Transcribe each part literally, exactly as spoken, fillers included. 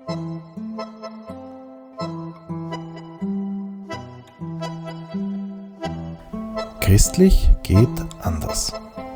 Christlich geht anders.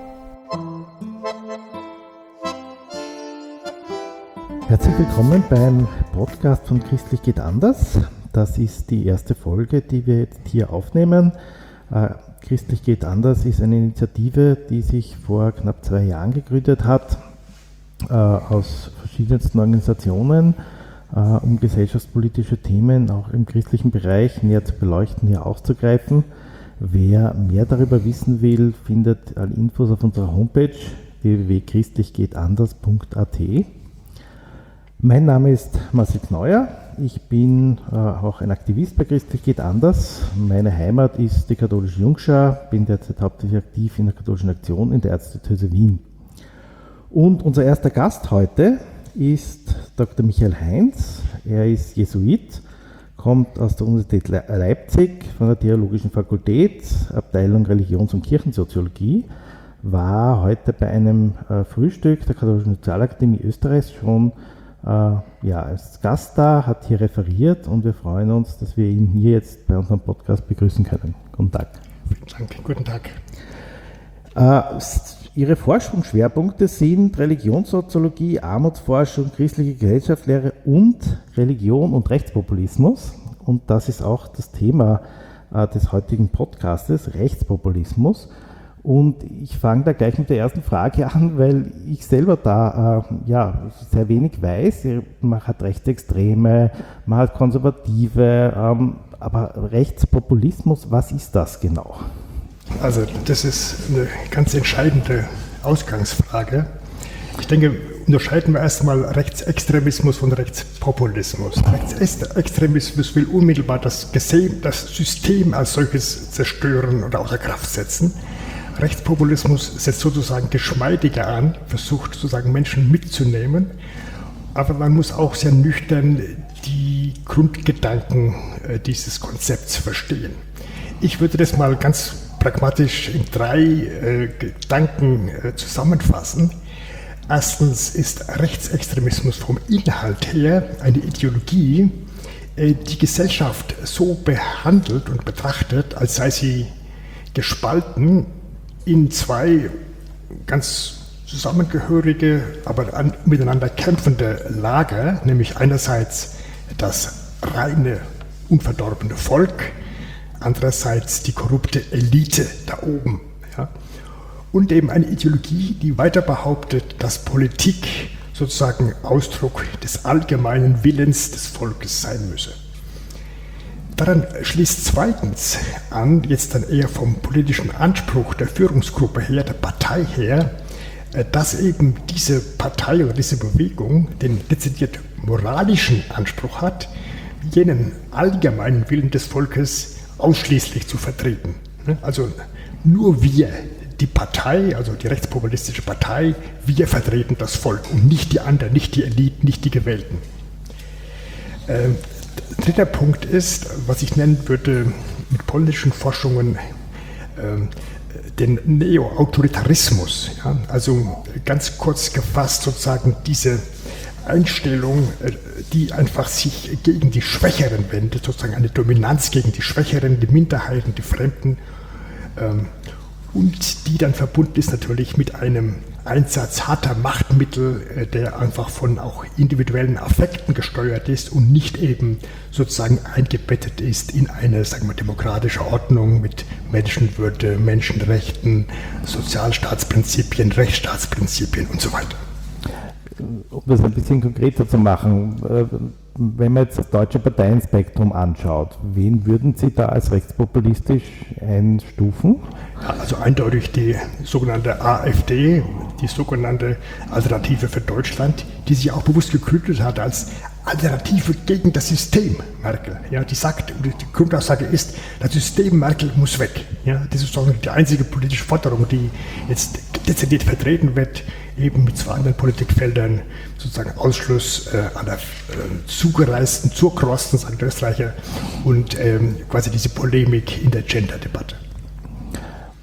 Herzlich willkommen beim Podcast von Christlich geht anders. Das ist die erste Folge, die wir jetzt hier aufnehmen. Äh, Christlich geht anders ist eine Initiative, die sich vor knapp zwei Jahren gegründet hat, äh, aus verschiedensten Organisationen, äh, um gesellschaftspolitische Themen auch im christlichen Bereich näher zu beleuchten, hier aufzugreifen. Wer mehr darüber wissen will, findet alle Infos auf unserer Homepage w w w punkt christlich geht anders punkt a t. Mein Name ist Marcel Kneuer. Ich bin äh, auch ein Aktivist bei Christlich geht anders. Meine Heimat ist die katholische Jungschar, bin derzeit hauptsächlich aktiv in der katholischen Aktion in der Erzdiözese Wien. Und unser erster Gast heute ist Doktor Michael Heinz. Er ist Jesuit, kommt aus der Universität Leipzig von der Theologischen Fakultät, Abteilung Religions- und Kirchensoziologie, war heute bei einem äh, Frühstück der Katholischen Sozialakademie Österreichs schon äh, ja, als Gast da, hat hier referiert und wir freuen uns, dass wir ihn hier jetzt bei unserem Podcast begrüßen können. Guten Tag. Vielen Dank. Guten Tag. Äh, Ihre Forschungsschwerpunkte sind Religionssoziologie, Armutsforschung, christliche Gesellschaftslehre und Religion und Rechtspopulismus. Und das ist auch das Thema äh, des heutigen Podcastes, Rechtspopulismus. Und ich fange da gleich mit der ersten Frage an, weil ich selber da äh, ja, sehr wenig weiß. Man hat Rechtsextreme, man hat Konservative, ähm, aber Rechtspopulismus, was ist das genau? Also das ist eine ganz entscheidende Ausgangsfrage. Ich denke, unterscheiden wir erstmal Rechtsextremismus von Rechtspopulismus. Rechtsextremismus will unmittelbar das System als solches zerstören oder außer Kraft setzen. Rechtspopulismus setzt sozusagen geschmeidiger an, versucht sozusagen Menschen mitzunehmen, aber man muss auch sehr nüchtern die Grundgedanken dieses Konzepts verstehen. Ich würde das mal ganz pragmatisch in drei äh, Gedanken äh, zusammenfassen. Erstens ist Rechtsextremismus vom Inhalt her eine Ideologie, äh, die Gesellschaft so behandelt und betrachtet, als sei sie gespalten in zwei ganz zusammengehörige, aber an, miteinander kämpfende Lager, nämlich einerseits das reine, unverdorbene Volk, andererseits die korrupte Elite da oben. Ja. Und eben eine Ideologie, die weiter behauptet, dass Politik sozusagen Ausdruck des allgemeinen Willens des Volkes sein müsse. Daran schließt zweitens an, jetzt dann eher vom politischen Anspruch der Führungsgruppe her, der Partei her, dass eben diese Partei oder diese Bewegung den dezidiert moralischen Anspruch hat, jenen allgemeinen Willen des Volkes ausschließlich zu vertreten. Also nur wir, die Partei, also die rechtspopulistische Partei, wir vertreten das Volk und nicht die anderen, nicht die Eliten, nicht die Gewählten. Äh, dritter Punkt ist, was ich nennen würde mit politischen Forschungen, äh, den Neo-Autoritarismus. Ja? Also ganz kurz gefasst sozusagen diese Einstellung, die einfach sich gegen die Schwächeren wendet, sozusagen eine Dominanz gegen die Schwächeren, die Minderheiten, die Fremden, ähm, und die dann verbunden ist natürlich mit einem Einsatz harter Machtmittel, äh, der einfach von auch individuellen Affekten gesteuert ist und nicht eben sozusagen eingebettet ist in eine, sagen wir, demokratische Ordnung mit Menschenwürde, Menschenrechten, Sozialstaatsprinzipien, Rechtsstaatsprinzipien und so weiter. Um das ein bisschen konkreter zu machen, wenn man jetzt das deutsche Parteienspektrum anschaut, wen würden Sie da als rechtspopulistisch einstufen? Ja, also eindeutig die sogenannte AfD, die sogenannte Alternative für Deutschland, die sich auch bewusst gegründet hat als Alternative gegen das System Merkel. Ja, die sagt, die Grundaussage ist, das System Merkel muss weg. Ja, das ist sozusagen die einzige politische Forderung, die jetzt dezidiert vertreten wird, eben mit zwei anderen Politikfeldern, sozusagen Ausschluss äh, aller äh, zugereisten, zurkrosten, sagen die Österreicher, und ähm, quasi diese Polemik in der Gender-Debatte.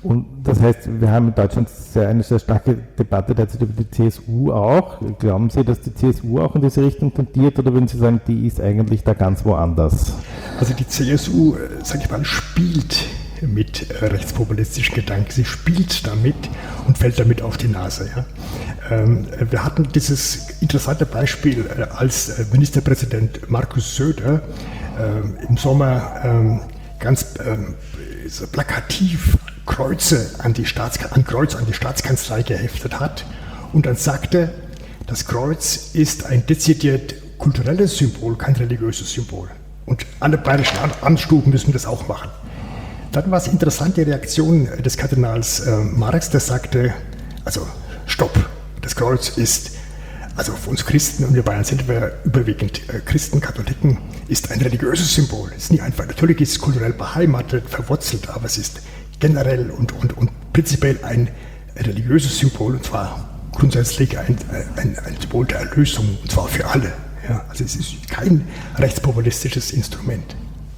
Und das heißt, wir haben in Deutschland sehr, eine sehr starke Debatte derzeit über die C S U auch. Glauben Sie, dass die C S U auch in diese Richtung tendiert oder würden Sie sagen, die ist eigentlich da ganz woanders? Also die C S U, sage ich mal, spielt mit rechtspopulistischen Gedanken. Sie spielt damit und fällt damit auf die Nase. Ja. Ähm, wir hatten dieses interessante Beispiel, als Ministerpräsident Markus Söder ähm, im Sommer ähm, ganz ähm, plakativ Kreuze an die Staats- ein Kreuz an die Staatskanzlei geheftet hat und dann sagte, das Kreuz ist ein dezidiert kulturelles Symbol, kein religiöses Symbol. Und alle bayerischen Amtsstuben müssen das auch machen. Dann war es interessant, die Reaktion des Kardinals äh, Marx, der sagte, also stopp, das Kreuz ist, also für uns Christen, und wir Bayern sind wir überwiegend äh, Christen, Katholiken, ist ein religiöses Symbol. Es ist nicht einfach, natürlich ist es kulturell beheimatet, verwurzelt, aber es ist generell und, und, und prinzipiell ein religiöses Symbol, und zwar grundsätzlich ein, ein, ein Symbol der Erlösung, und zwar für alle. Ja, also es ist kein rechtspopulistisches Instrument.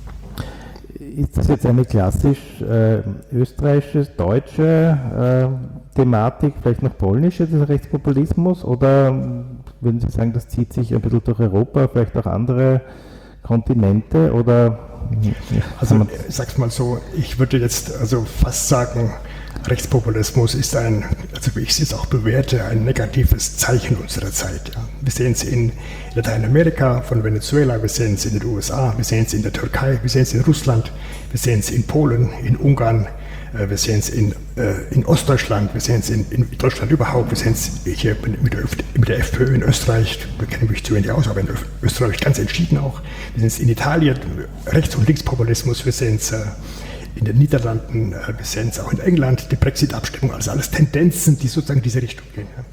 Ist das jetzt eine klassisch äh, österreichische, deutsche äh, Thematik, vielleicht noch polnische, dieser Rechtspopulismus, oder würden Sie sagen, das zieht sich ein bisschen durch Europa, vielleicht auch andere Kontinente, oder? Also ich sag's mal so, ich würde jetzt also fast sagen, Rechtspopulismus ist ein, also wie ich es auch bewerte, ein negatives Zeichen unserer Zeit. Ja. Wir sehen es in Lateinamerika, von Venezuela, wir sehen es in den U S A, wir sehen es in der Türkei, wir sehen es in Russland, wir sehen es in Polen, in Ungarn, äh, wir sehen es in, äh, in Ostdeutschland, wir sehen es in, in Deutschland überhaupt, wir sehen es hier mit der, mit der FPÖ in Österreich, da kenne ich mich zu wenig aus, aber in Österreich ganz entschieden auch. Wir sehen es in Italien, Rechts- und Linkspopulismus, wir sehen es äh, in den Niederlanden, wir sehen es auch in England, die Brexit-Abstimmung, also alles Tendenzen, die sozusagen in diese Richtung gehen. Ja.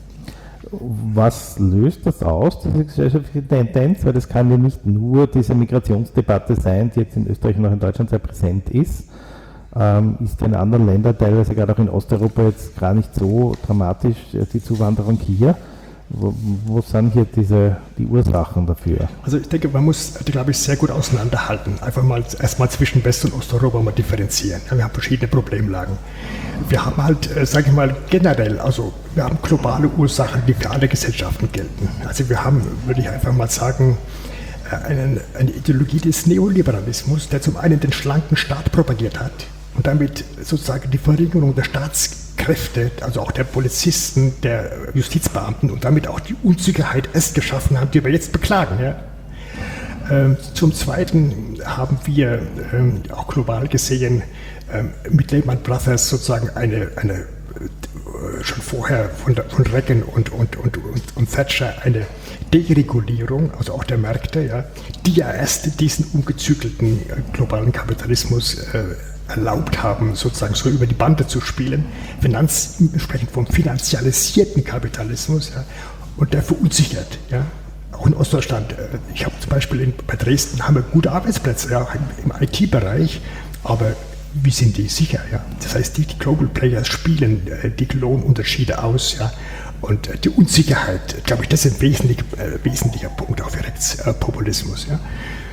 Was löst das aus, diese gesellschaftliche Tendenz? Weil das kann ja nicht nur diese Migrationsdebatte sein, die jetzt in Österreich und auch in Deutschland sehr präsent ist. Ähm, ist ja in anderen Ländern, teilweise gerade auch in Osteuropa, jetzt gar nicht so dramatisch, die Zuwanderung hier. Wo, wo sind hier diese, die Ursachen dafür? Also ich denke, man muss, glaube ich, sehr gut auseinanderhalten. Einfach mal erstmal zwischen West- und Osteuropa mal differenzieren. Ja, wir haben verschiedene Problemlagen. Wir haben halt, äh, sage ich mal, generell, also wir haben globale Ursachen, die für alle Gesellschaften gelten. Also wir haben, würde ich einfach mal sagen, einen, eine Ideologie des Neoliberalismus, der zum einen den schlanken Staat propagiert hat und damit sozusagen die Verringerung der Staatskräfte, also auch der Polizisten, der Justizbeamten und damit auch die Unsicherheit erst geschaffen haben, die wir jetzt beklagen. Ja. Ähm, zum Zweiten haben wir ähm, auch global gesehen ähm, mit Lehman Brothers sozusagen eine, eine äh, schon vorher von, der, von Reagan und, und, und, und, und Thatcher eine Deregulierung, also auch der Märkte, ja, die ja erst diesen ungezügelten äh, globalen Kapitalismus äh, erlaubt haben, sozusagen so über die Bande zu spielen, Finanz, entsprechend vom finanzialisierten Kapitalismus, ja, und der verunsichert. Ja. Auch in Ostdeutschland, äh, ich habe zum Beispiel in, bei Dresden haben wir gute Arbeitsplätze, ja, im, im I T-Bereich, aber wie sind die sicher? Ja? Das heißt, die, die Global Players spielen äh, die Lohnunterschiede aus, ja, und äh, die Unsicherheit, glaube ich, das ist ein wesentlich, äh, wesentlicher Punkt auch für Rechtspopulismus. Ja?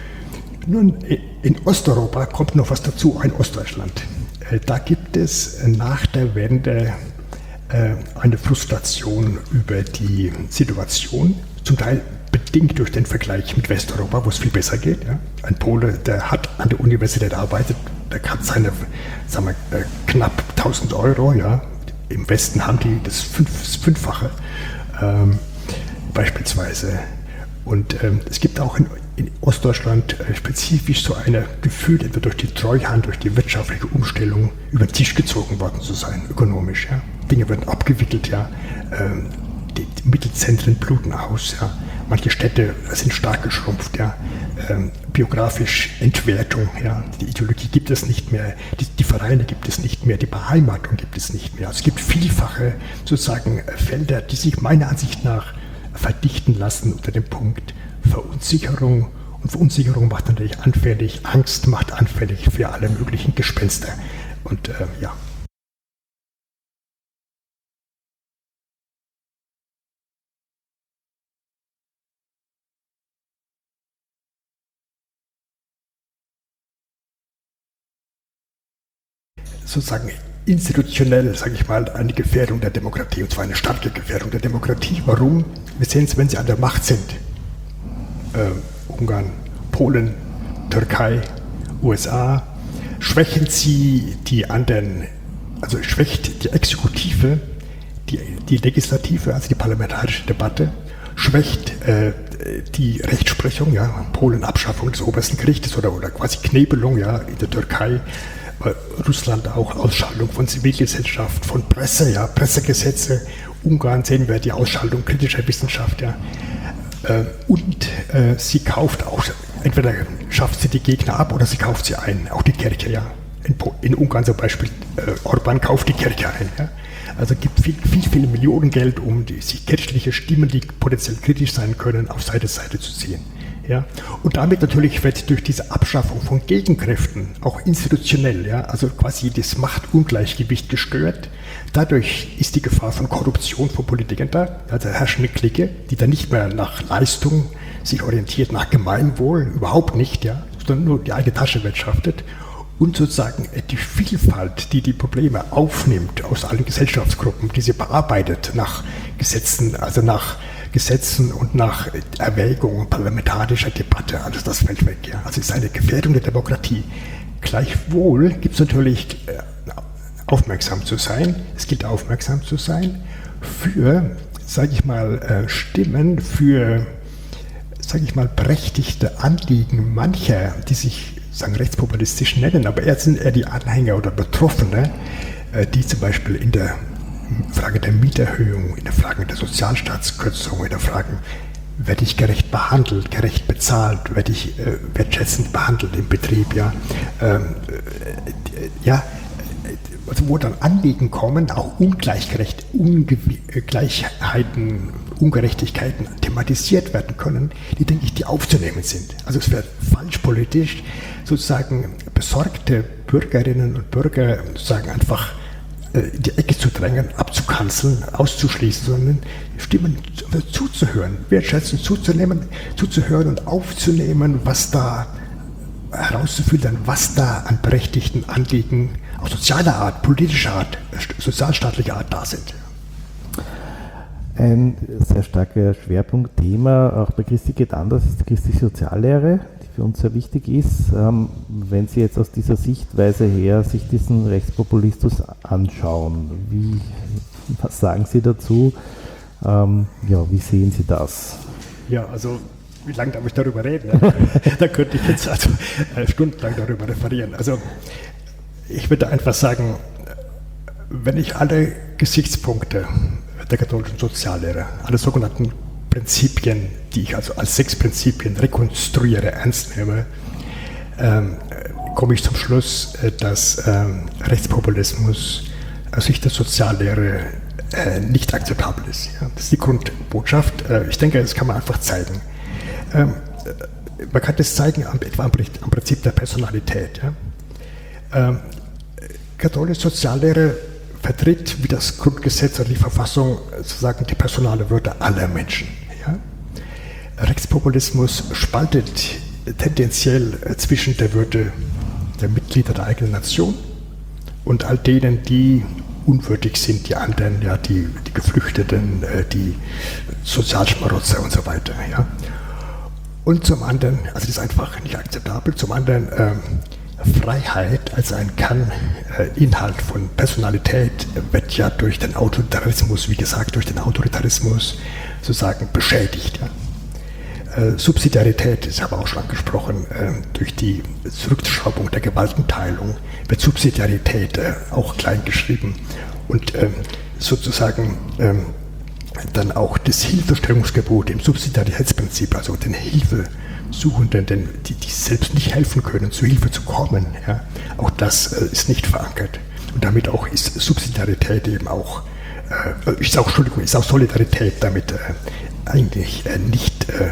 Nun, in Osteuropa kommt noch was dazu, auch in Ostdeutschland. Äh, da gibt es nach der Wende äh, eine Frustration über die Situation, zum Teil bedingt durch den Vergleich mit Westeuropa, wo es viel besser geht. Ja? Ein Pole, der hat an der Universität arbeitet, der hat seine, sagen wir, knapp tausend Euro. Ja? Im Westen haben die das, Fünf, das Fünffache ähm, beispielsweise. Und ähm, es gibt auch in, in Ostdeutschland äh, spezifisch so eine Gefühl, etwa durch die Treuhand, durch die wirtschaftliche Umstellung über den Tisch gezogen worden zu sein, ökonomisch. Ja? Dinge werden abgewickelt, ja. Ähm, die, die Mittelzentren bluten aus, ja. Manche Städte sind stark geschrumpft, ja. Ähm, biografisch Entwertung, ja. Die Ideologie gibt es nicht mehr, die, die Vereine gibt es nicht mehr, die Beheimatung gibt es nicht mehr. Also es gibt vielfache sozusagen Felder, die sich meiner Ansicht nach verdichten lassen unter dem Punkt Verunsicherung. Und Verunsicherung macht natürlich anfällig, Angst macht anfällig für alle möglichen Gespenster. Und äh, ja. Sozusagen institutionell, sage ich mal, eine Gefährdung der Demokratie, und zwar eine starke Gefährdung der Demokratie. Warum? Wir sehen es, wenn sie an der Macht sind. Äh, Ungarn, Polen, Türkei, U S A, schwächen sie die anderen, also schwächt die Exekutive, die, die Legislative, also die parlamentarische Debatte, schwächt äh, die Rechtsprechung, ja, Polen Abschaffung des obersten Gerichtes oder, oder quasi Knebelung, ja, in der Türkei, äh, Russland auch Ausschaltung von Zivilgesellschaft, von Presse, ja, Pressegesetze, Ungarn sehen wir die Ausschaltung kritischer Wissenschaft, ja, äh, und äh, sie kauft auch, entweder schafft sie die Gegner ab oder sie kauft sie ein, auch die Kirche, ja, in, in Ungarn zum Beispiel, äh, Orbán kauft die Kirche ein, ja. Also gibt viel, viel, viel Millionen Geld, um die sich kirchliche Stimmen, die potenziell kritisch sein können, auf seine Seite zu ziehen. Ja? Und damit natürlich wird durch diese Abschaffung von Gegenkräften, auch institutionell, ja, also quasi das Machtungleichgewicht gestört. Dadurch ist die Gefahr von Korruption von Politikern da, also herrschende Clique, die dann nicht mehr nach Leistung sich orientiert, nach Gemeinwohl, überhaupt nicht, ja, sondern nur die eigene Tasche wirtschaftet. Und sozusagen die Vielfalt, die die Probleme aufnimmt aus allen Gesellschaftsgruppen, die sie bearbeitet nach Gesetzen, also nach Gesetzen und nach Erwägungen parlamentarischer Debatte, alles das fällt weg. Ja. Also es ist eine Gefährdung der Demokratie. Gleichwohl gibt es natürlich äh, aufmerksam zu sein, es gilt aufmerksam zu sein für, sage ich mal, äh, Stimmen, für, sage ich mal, berechtigte Anliegen mancher, die sich sagen rechtspopulistisch nennen, aber eher sind eher die Anhänger oder Betroffene, die zum Beispiel in der Frage der Mieterhöhung, in der Frage der Sozialstaatskürzung, in der Frage, werde ich gerecht behandelt, gerecht bezahlt, werde ich äh, wertschätzend behandelt im Betrieb, ja, ähm, äh, ja, also wo dann Anliegen kommen, auch ungleichgerecht, Ungleichheiten, Ungerechtigkeiten thematisiert werden können, die, denke ich, die aufzunehmen sind. Also es wäre falsch politisch, sozusagen besorgte Bürgerinnen und Bürger sozusagen einfach in die Ecke zu drängen, abzukanzeln, auszuschließen, sondern Stimmen zuzuhören, wertschätzend zuzunehmen, zuzuhören und aufzunehmen, was da herauszufiltern, was da an berechtigten Anliegen aus sozialer Art, politischer Art, sozialstaatlicher Art da sind. Ein sehr starker Schwerpunktthema auch bei Christlich geht anders ist die christliche Soziallehre, die für uns sehr wichtig ist. Ähm, wenn Sie jetzt aus dieser Sichtweise her sich diesen Rechtspopulismus anschauen, wie, was sagen Sie dazu? Ähm, ja, wie sehen Sie das? Ja, also wie lange darf ich darüber reden? Ja? Da könnte ich jetzt also stundenlang darüber referieren. Also ich würde einfach sagen, wenn ich alle Gesichtspunkte der katholischen Soziallehre, alle sogenannten Prinzipien, die ich also als sechs Prinzipien rekonstruiere, ernst nehme, ähm, komme ich zum Schluss, dass ähm, Rechtspopulismus aus Sicht der Soziallehre äh, nicht akzeptabel ist. Ja? Das ist die Grundbotschaft. Äh, ich denke, das kann man einfach zeigen. Ähm, man kann das zeigen am, etwa am, am Prinzip der Personalität. Ja? Ähm, katholische Soziallehre vertritt, wie das Grundgesetz oder die Verfassung, sozusagen die personale Würde aller Menschen. Ja? Rechtspopulismus spaltet tendenziell zwischen der Würde der Mitglieder der eigenen Nation und all denen, die unwürdig sind, die anderen, ja, die, die Geflüchteten, die Sozialschmarotzer und so weiter. Ja? Und zum anderen, also das ist einfach nicht akzeptabel, zum anderen ähm, Freiheit als ein Kerninhalt von Personalität wird ja durch den Autoritarismus, wie gesagt, durch den Autoritarismus sozusagen beschädigt. Ja. Äh, Subsidiarität ist aber auch schon angesprochen, äh, durch die Zurückschraubung der Gewaltenteilung wird Subsidiarität äh, auch klein geschrieben und äh, sozusagen äh, dann auch das Hilfestellungsgebot im Subsidiaritätsprinzip, also den Hilfesuchenden, denn die, die selbst nicht helfen können, zu Hilfe zu kommen, ja, auch das äh, ist nicht verankert. Und damit auch ist Subsidiarität eben auch, äh, ist auch, Entschuldigung, ist auch Solidarität damit äh, eigentlich äh, nicht, äh,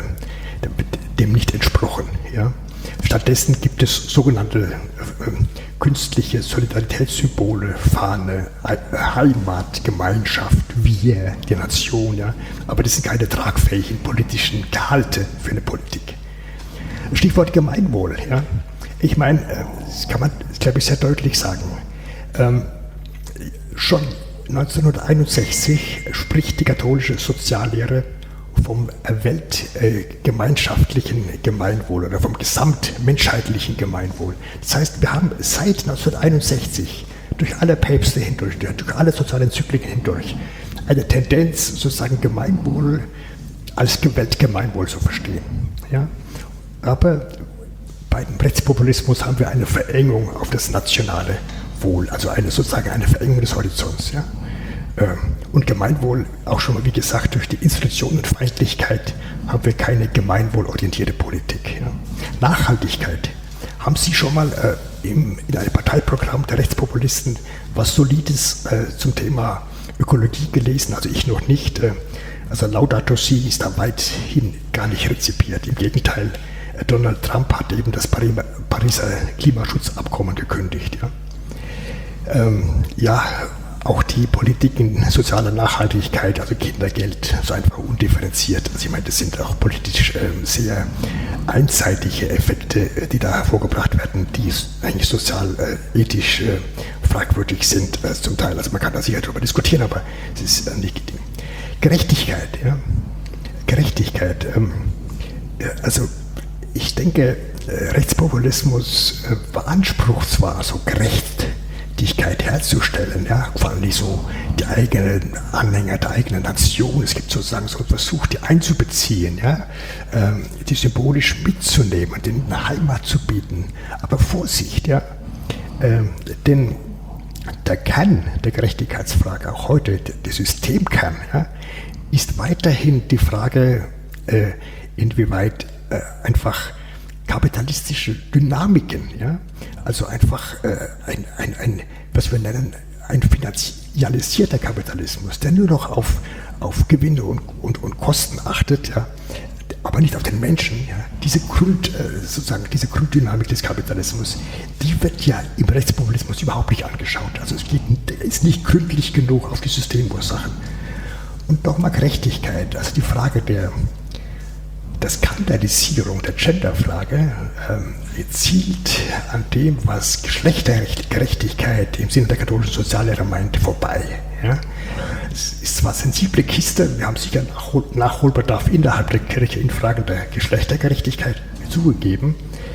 dem nicht entsprochen. Ja. Stattdessen gibt es sogenannte äh, künstliche Solidaritätssymbole, Fahne, Heimat, Gemeinschaft, wir, die Nation, ja. Aber das sind keine tragfähigen politischen Gehalte für eine Politik. Stichwort Gemeinwohl, ja. Ich meine, das kann man, glaube ich, sehr deutlich sagen. Ähm, schon neunzehnhunderteinundsechzig spricht die katholische Soziallehre vom weltgemeinschaftlichen äh, Gemeinwohl oder vom gesamtmenschheitlichen Gemeinwohl. Das heißt, wir haben seit neunzehnhunderteinundsechzig durch alle Päpste hindurch, durch alle sozialen Enzykliken hindurch, eine Tendenz, sozusagen Gemeinwohl als Weltgemeinwohl zu verstehen. Ja? Aber bei dem Rechtspopulismus haben wir eine Verengung auf das nationale Wohl, also eine, sozusagen eine Verengung des Horizonts. Ja? Und Gemeinwohl, auch schon mal wie gesagt, durch die Institutionenfeindlichkeit haben wir keine gemeinwohlorientierte Politik. Ja? Nachhaltigkeit. Haben Sie schon mal äh, im, in einem Parteiprogramm der Rechtspopulisten was Solides äh, zum Thema Ökologie gelesen? Also ich noch nicht. Äh, also Laudato Si ist da weithin gar nicht rezipiert. Im Gegenteil, äh, Donald Trump hat eben das Pariser, Pariser Klimaschutzabkommen gekündigt. Ja? Ähm, ja, auch die Politiken sozialer Nachhaltigkeit, also Kindergeld, so einfach undifferenziert. Also ich meine, das sind auch politisch ähm, sehr einseitige Effekte, die da hervorgebracht werden, die eigentlich sozial, äh, ethisch äh, fragwürdig sind äh, zum Teil. Also man kann da sicher darüber diskutieren, aber es ist äh, nicht legitim. Gerechtigkeit, ja. Gerechtigkeit. Ähm, äh, also ich denke, äh, Rechtspopulismus äh, beansprucht zwar so gerecht herzustellen, ja, vor allem nicht so die eigenen Anhänger der eigenen Nation. Es gibt sozusagen so einen Versuch, die einzubeziehen, ja, ähm, die symbolisch mitzunehmen, denen eine Heimat zu bieten. Aber Vorsicht, ja, ähm, denn der Kern der Gerechtigkeitsfrage, auch heute der Systemkern, ja, ist weiterhin die Frage, äh, inwieweit äh, einfach kapitalistische Dynamiken, ja, also einfach äh, ein, ein, ein, was wir nennen, ein finanzialisierter Kapitalismus, der nur noch auf, auf Gewinne und, und, und Kosten achtet, ja, aber nicht auf den Menschen. Ja. Diese Grund, äh, sozusagen diese Grunddynamik des Kapitalismus, die wird ja im Rechtspopulismus überhaupt nicht angeschaut. Also es geht, ist nicht gründlich genug auf die Systemursachen. Und nochmal Gerechtigkeit, also die Frage der der Skandalisierung der Genderfrage ähm, zielt an dem, was Geschlechtergerechtigkeit im Sinne der katholischen Soziallehre meint, vorbei. Ja? Es ist zwar sensible Kiste, wir haben sicher Nachhol Nachholbedarf innerhalb der Kirche in Fragen der Geschlechtergerechtigkeit zugegeben,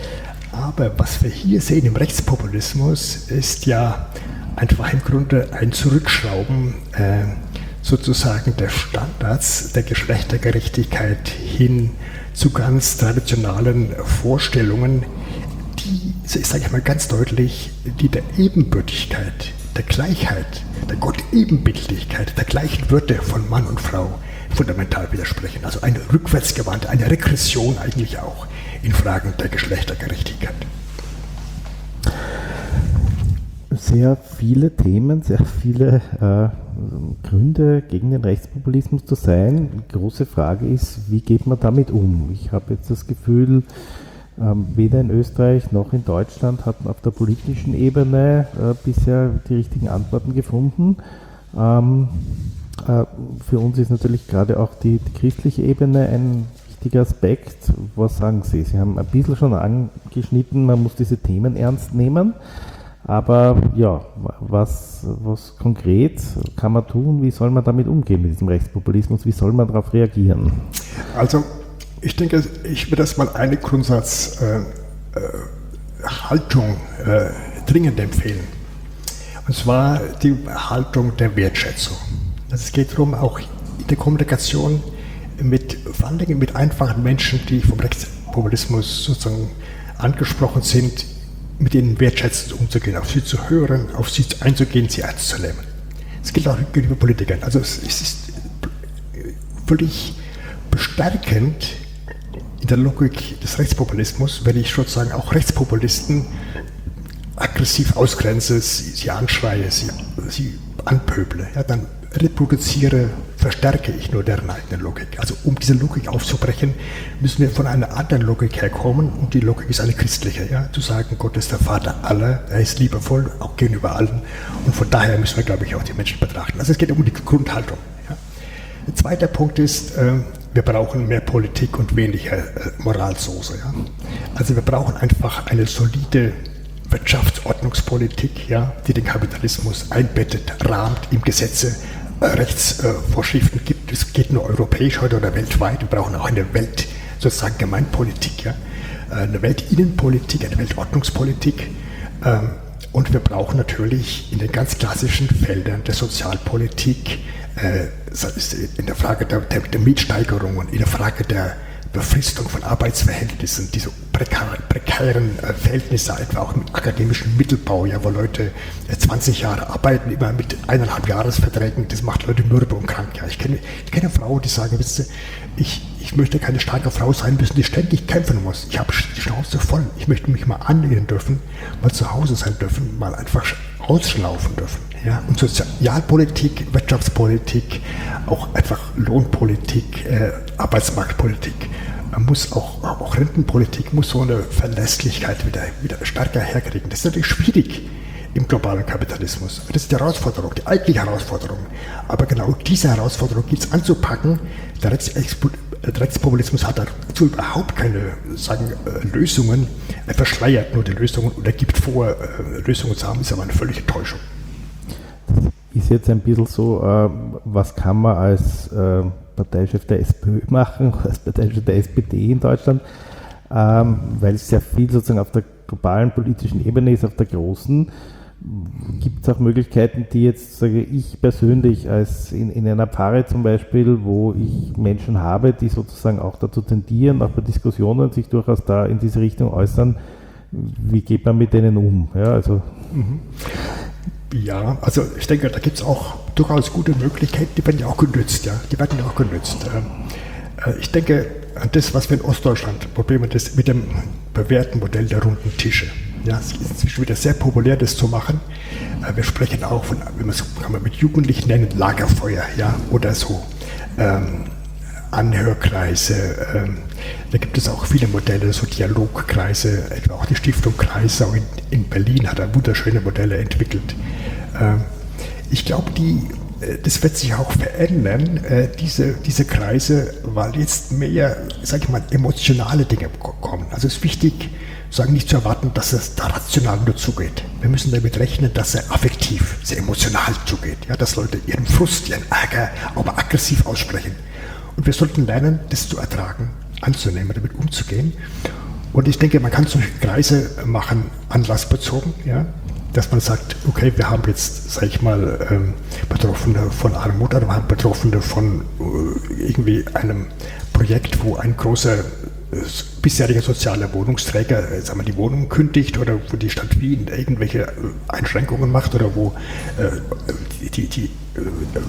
aber was wir hier sehen im Rechtspopulismus ist ja einfach im Grunde ein Zurückschrauben äh, sozusagen der Standards der Geschlechtergerechtigkeit hin zu ganz traditionalen Vorstellungen, die, sage ich mal ganz deutlich, die der Ebenbürtigkeit, der Gleichheit, der Gottebenbildlichkeit, der gleichen Würde von Mann und Frau fundamental widersprechen. Also eine rückwärtsgewandte, eine Regression eigentlich auch in Fragen der Geschlechtergerechtigkeit. Sehr viele Themen, sehr viele äh, Gründe gegen den Rechtspopulismus zu sein. Die große Frage ist, wie geht man damit um? Ich habe jetzt das Gefühl, ähm, weder in Österreich noch in Deutschland hat man auf der politischen Ebene äh, bisher die richtigen Antworten gefunden. Ähm, äh, für uns ist natürlich gerade auch die, die christliche Ebene ein wichtiger Aspekt. Was sagen Sie? Sie haben ein bisschen schon angeschnitten, man muss diese Themen ernst nehmen. Aber ja, was, was konkret kann man tun? Wie soll man damit umgehen mit diesem Rechtspopulismus? Wie soll man darauf reagieren? Also ich denke, ich würde erstmal eine Grundsatzhaltung äh, äh, dringend empfehlen. Und zwar die Haltung der Wertschätzung. Also es geht darum, auch in der Kommunikation mit, vor allen Dingen mit einfachen Menschen, die vom Rechtspopulismus sozusagen angesprochen sind, mit ihnen wertschätzend umzugehen, auf sie zu hören, auf sie einzugehen, sie ernst zu nehmen. Das gilt auch gegenüber Politikern. Also es ist völlig bestärkend in der Logik des Rechtspopulismus, wenn ich sozusagen auch Rechtspopulisten aggressiv ausgrenze, sie, sie anschreie, sie, sie anpöble, ja, dann reproduziere, verstärke ich nur deren eigene Logik. Also um diese Logik aufzubrechen, müssen wir von einer anderen Logik herkommen und die Logik ist eine christliche. Ja? Zu sagen, Gott ist der Vater aller, er ist liebevoll, auch gegenüber allen und von daher müssen wir, glaube ich, auch die Menschen betrachten. Also es geht um die Grundhaltung. Ja? Der zweite Punkt ist, äh, wir brauchen mehr Politik und weniger äh, Moralsoße. Ja? Also wir brauchen einfach eine solide Wirtschaftsordnungspolitik, ja, die den Kapitalismus einbettet, rahmt, ihm Gesetze, äh, Rechtsvorschriften äh, gibt. Es geht nur europäisch heute oder weltweit. Wir brauchen auch eine Welt, sozusagen Gemeinpolitik, ja, eine Weltinnenpolitik, eine Weltordnungspolitik. Ähm, und wir brauchen natürlich in den ganz klassischen Feldern der Sozialpolitik, äh, in der Frage der, der, der Mietsteigerungen, in der Frage der Befristung von Arbeitsverhältnissen, diese prekar, prekären äh, Verhältnisse, etwa auch im akademischen Mittelbau, ja, wo Leute äh, zwanzig Jahre arbeiten, immer mit eineinhalb Jahresverträgen, das macht Leute mürbe und krank. Ja. Ich kenne, ich kenne Frauen, die sagen, wisst ihr, ich, ich möchte keine starke Frau sein müssen, die ständig kämpfen muss. Ich habe die Schnauze voll. Ich möchte mich mal anlehnen dürfen, mal zu Hause sein dürfen, mal einfach ausschlaufen dürfen. Ja. Und Sozialpolitik, Wirtschaftspolitik, auch einfach Lohnpolitik, äh, Arbeitsmarktpolitik, man muss auch, auch Rentenpolitik muss so eine Verlässlichkeit wieder, wieder stärker herkriegen. Das ist natürlich schwierig im globalen Kapitalismus. Das ist die Herausforderung, die eigentliche Herausforderung. Aber genau diese Herausforderung gilt es anzupacken. Der, Rechtsexpo- der Rechtspopulismus hat dazu überhaupt keine sagen, Lösungen. Er verschleiert nur die Lösungen und er gibt vor, Lösungen zu haben, ist aber eine völlige Täuschung. Ist jetzt ein bisschen so, äh, was kann man als äh, Parteichef der SPÖ machen, als Parteichef der S P D in Deutschland, ähm, weil es sehr viel sozusagen auf der globalen politischen Ebene ist, auf der großen. Gibt es auch Möglichkeiten, die jetzt, sage ich persönlich, als in, in einer Pfarre zum Beispiel, wo ich Menschen habe, die sozusagen auch dazu tendieren, auch bei Diskussionen sich durchaus da in diese Richtung äußern, wie geht man mit denen um? Ja, also mhm. Ja, also ich denke, da gibt es auch durchaus gute Möglichkeiten, die werden ja auch genützt, ja, die werden ja auch genützt. Äh, ich denke an das, was wir in Ostdeutschland Probleme das mit dem bewährten Modell der runden Tische. Ja, es ist inzwischen wieder sehr populär, das zu machen. Äh, wir sprechen auch von, wie man es kann man mit Jugendlichen nennen, Lagerfeuer, ja, oder so ähm, Anhörkreise. Ähm, da gibt es auch viele Modelle, so Dialogkreise, etwa auch die Stiftung Kreisau in, in Berlin hat da wunderschöne Modelle entwickelt. Ähm, ich glaube, die, das wird sich auch verändern, äh, diese, diese Kreise, weil jetzt mehr, sage ich mal, emotionale Dinge kommen. Also es ist wichtig, sagen nicht zu erwarten, dass es da rational nur zugeht. Wir müssen damit rechnen, dass er affektiv, sehr emotional zugeht. Ja, dass Leute ihren Frust, ihren Ärger, aber aggressiv aussprechen. Und wir sollten lernen, das zu ertragen, anzunehmen, damit umzugehen. Und ich denke, man kann solche Kreise machen, anlassbezogen, ja, dass man sagt, okay, wir haben jetzt, sage ich mal, ähm, Betroffene von Armut, oder wir haben Betroffene von äh, irgendwie einem Projekt, wo ein großer äh, bisheriger sozialer Wohnungsträger äh, sagen wir, die Wohnung kündigt oder wo die Stadt Wien irgendwelche äh, Einschränkungen macht oder wo äh, die, die äh,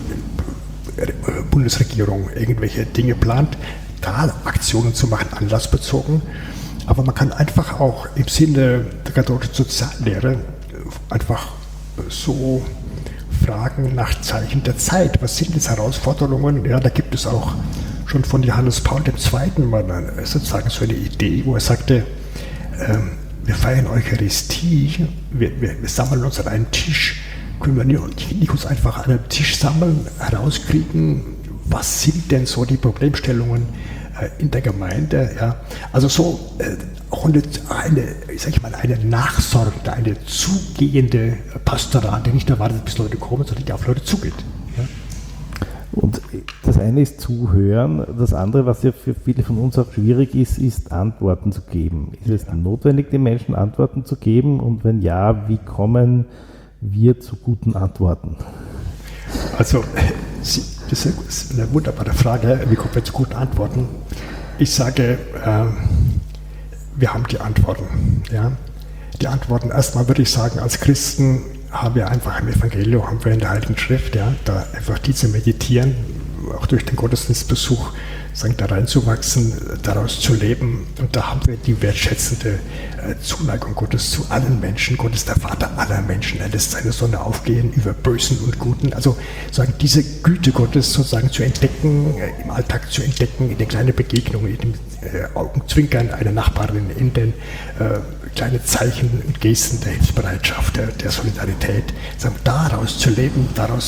Bundesregierung irgendwelche Dinge plant, da Aktionen zu machen, anlassbezogen. Aber man kann einfach auch im Sinne der katholischen Soziallehre einfach so fragen nach Zeichen der Zeit. Was sind jetzt Herausforderungen? Ja, da gibt es auch schon von Johannes Paul der Zweite mal eine, sozusagen so eine Idee, wo er sagte, ähm, wir feiern Eucharistie, wir, wir, wir sammeln uns an einem Tisch, können wir nicht, nicht uns einfach an einem Tisch sammeln, herauskriegen, was sind denn so die Problemstellungen äh, in der Gemeinde? Ja? Also so äh, auch eine, eine, sag ich mal, eine nachsorgende, eine zugehende Pastoral, die nicht erwartet, bis Leute kommen, sondern die auf Leute zugeht. Ja? Und das eine ist Zuhören, das andere, was ja für viele von uns auch schwierig ist, ist Antworten zu geben. Ist es notwendig, den Menschen Antworten zu geben? Und wenn ja, wie kommen wir zu guten Antworten? Also, das ist eine wunderbare Frage, wie kommen wir zu guten Antworten? Ich sage, äh, wir haben die Antworten. Ja? Die Antworten, erstmal würde ich sagen, als Christen haben wir einfach im Evangelium, haben wir in der Heiligen Schrift, ja, da einfach die zu meditieren, auch durch den Gottesdienstbesuch, sagen, da reinzuwachsen, daraus zu leben. Und da haben wir die wertschätzende äh, Zuneigung Gottes zu allen Menschen. Gott ist der Vater aller Menschen. Er lässt seine Sonne aufgehen über Bösen und Guten. Also sagen, diese Güte Gottes sozusagen zu entdecken, äh, im Alltag zu entdecken, in den kleinen Begegnungen, in den äh, Augenzwinkern einer Nachbarin, in den äh, kleinen Zeichen und Gesten der Hilfsbereitschaft, der, der Solidarität. Sagen, daraus zu leben, daraus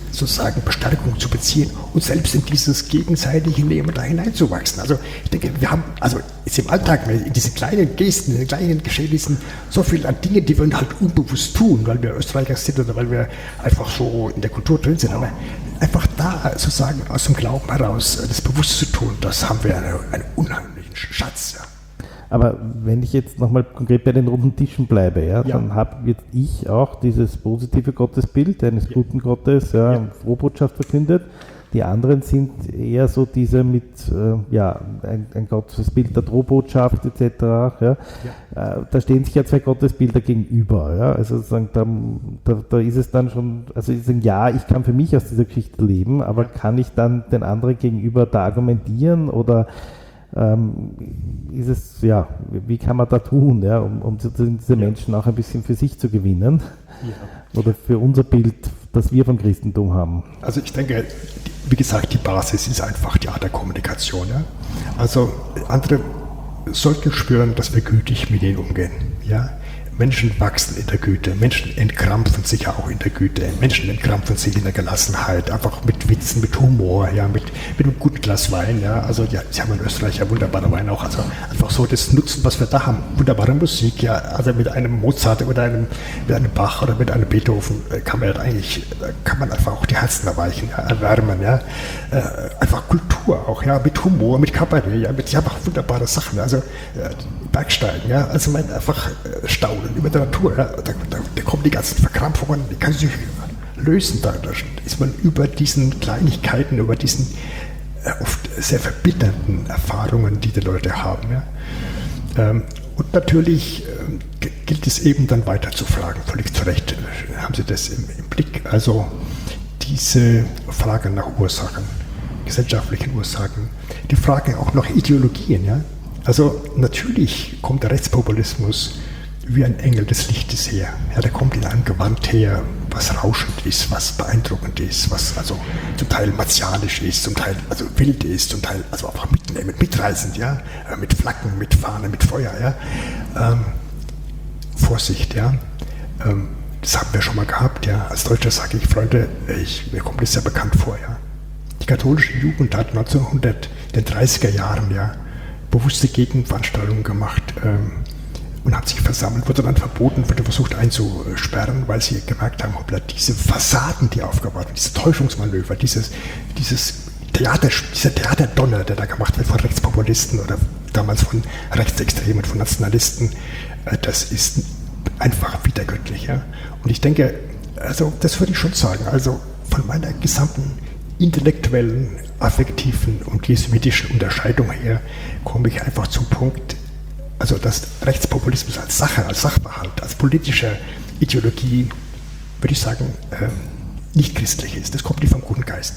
sozusagen Bestärkung zu beziehen und selbst in dieses gegenseitige Leben da hineinzuwachsen. Also ich denke, wir haben, also jetzt im Alltag, in diesen kleinen Gesten, in den kleinen Geschehnissen, so viel an Dingen, die wir halt unbewusst tun, weil wir Österreicher sind oder weil wir einfach so in der Kultur drin sind, aber einfach da sozusagen aus dem Glauben heraus das bewusst zu tun, das haben wir einen, einen unheimlichen Schatz. Ja. Aber wenn ich jetzt nochmal konkret bei den runden Tischen bleibe, ja, ja. dann habe jetzt ich auch dieses positive Gottesbild eines ja. guten Gottes, ja, ja. Frohbotschaft verkündet. Die anderen sind eher so diese mit, äh, ja, ein, ein Gottesbild der Drohbotschaft et cetera. Ja. Ja. Äh, da stehen sich ja zwei Gottesbilder gegenüber. Ja. Also sozusagen, da, da, da ist es dann schon, also sagen, ja, ich kann für mich aus dieser Geschichte leben, aber ja. kann ich dann den anderen gegenüber da argumentieren oder Ähm, ist es, ja, wie kann man da tun, ja, um, um diese Menschen auch ein bisschen für sich zu gewinnen? Ja. Oder für unser Bild, das wir vom Christentum haben? Also ich denke, wie gesagt, die Basis ist einfach die Art der Kommunikation. Ja? Also andere sollten spüren, dass wir gütig mit ihnen umgehen. Ja? Menschen wachsen in der Güte, Menschen entkrampfen sich auch in der Güte, Menschen entkrampfen sich in der Gelassenheit, einfach mit Witzen, mit Humor, ja, mit, mit einem guten Glas Wein, ja, also ja, sie haben in Österreich ja wunderbarer Wein auch, also einfach so das Nutzen, was wir da haben, wunderbare Musik, ja, also mit einem Mozart oder einem, mit einem Bach oder mit einem Beethoven kann man ja eigentlich, kann man einfach auch die Herzen erweichen, ja, erwärmen, ja, äh, einfach Kultur auch, ja, mit Humor, mit Kabarett, ja, mit, ja, einfach wunderbare Sachen, also äh, Bergsteigen, ja, also man einfach äh, staunen über der Natur, ja, da, da, da kommen die ganzen Verkrampfungen, die können sich lösen, da, da ist man über diesen Kleinigkeiten, über diesen äh, oft sehr verbitternden Erfahrungen, die die Leute haben. Ja. Ähm, und natürlich äh, gilt es eben dann weiter zu fragen, völlig zu Recht äh, haben Sie das im, im Blick, also diese Frage nach Ursachen, gesellschaftlichen Ursachen, die Frage auch nach Ideologien, ja. Also natürlich kommt der Rechtspopulismus wie ein Engel des Lichtes her. Ja, der kommt in einem Gewand her, was rauschend ist, was beeindruckend ist, was also zum Teil martialisch ist, zum Teil also wild ist, zum Teil also einfach mitnehmend, mitreißend, ja, mit Flaggen, mit Fahnen, mit Feuer, ja. Ähm, Vorsicht, ja. Ähm, das haben wir schon mal gehabt, ja. Als Deutscher sage ich, Freunde, ich, mir kommt das sehr bekannt vor, ja. Die katholische Jugend hat neunzehnhundertdreißiger Jahren, ja, bewusste Gegenveranstaltungen gemacht ähm, und hat sich versammelt, wurde dann verboten, wurde versucht einzusperren, weil sie gemerkt haben, hoppla, diese Fassaden, die aufgebaut werden, diese Täuschungsmanöver, dieses, dieses Theater, dieser Theaterdonner, der da gemacht wird von Rechtspopulisten oder damals von Rechtsextremen, von Nationalisten, äh, das ist einfach widergöttlich. Ja? Und ich denke, also das würde ich schon sagen, also von meiner gesamten intellektuellen, affektiven und jesuitischen Unterscheidung her komme ich einfach zum Punkt, also dass Rechtspopulismus als Sache, als Sachverhalt, als politische Ideologie, würde ich sagen, ähm, nicht christlich ist. Das kommt nicht vom guten Geist.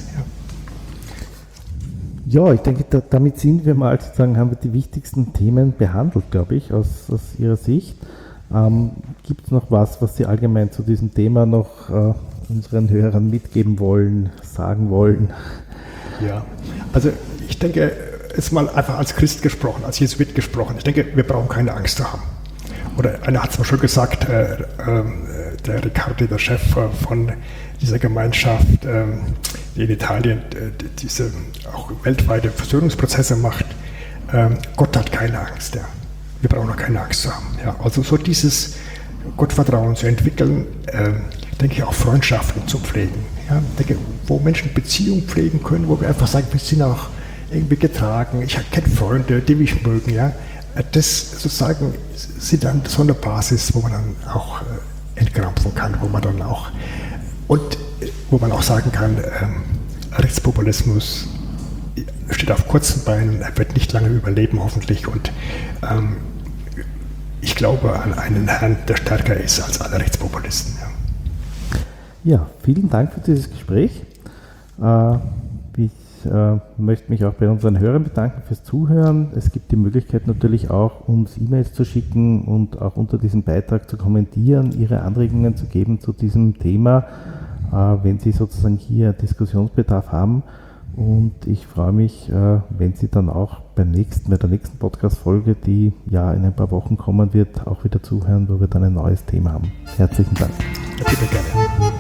Ja, ja ich denke, da, damit sind wir mal sozusagen, haben wir die wichtigsten Themen behandelt, glaube ich, aus, aus Ihrer Sicht. Ähm, gibt es noch was, was Sie allgemein zu diesem Thema noch äh, unseren Hörern mitgeben wollen, sagen wollen? Ja, also ich denke, jetzt mal einfach als Christ gesprochen, als Jesuit gesprochen, ich denke, wir brauchen keine Angst zu haben. Oder einer hat es mal schon gesagt, äh, äh, der Riccardi, der Chef von dieser Gemeinschaft, äh, die in Italien äh, diese auch weltweite Versöhnungsprozesse macht, äh, Gott hat keine Angst. Ja. Wir brauchen auch keine Angst zu haben. Ja. Also so dieses Gottvertrauen zu entwickeln, äh, denke ich auch Freundschaften zu pflegen. Ja. Denke, wo Menschen Beziehungen pflegen können, wo wir einfach sagen, wir sind auch irgendwie getragen, ich kenne Freunde, die mich mögen. Ja. Das sozusagen sind dann so eine Basis, wo man dann auch äh, entkrampfen kann, wo man dann auch und äh, wo man auch sagen kann, ähm, Rechtspopulismus steht auf kurzen Beinen, er wird nicht lange überleben hoffentlich und ähm, ich glaube an einen Herrn, der stärker ist als alle Rechtspopulisten. Ja, ja vielen Dank für dieses Gespräch. Äh, ich äh, möchte mich auch bei unseren Hörern bedanken fürs Zuhören. Es gibt die Möglichkeit natürlich auch, uns E-Mails zu schicken und auch unter diesem Beitrag zu kommentieren, Ihre Anregungen zu geben zu diesem Thema, äh, wenn Sie sozusagen hier Diskussionsbedarf haben. Und ich freue mich, äh, wenn Sie dann auch beim nächsten, bei der nächsten Podcast-Folge, die ja in ein paar Wochen kommen wird, auch wieder zuhören, wo wir dann ein neues Thema haben. Herzlichen Dank. Ja, bitte gerne.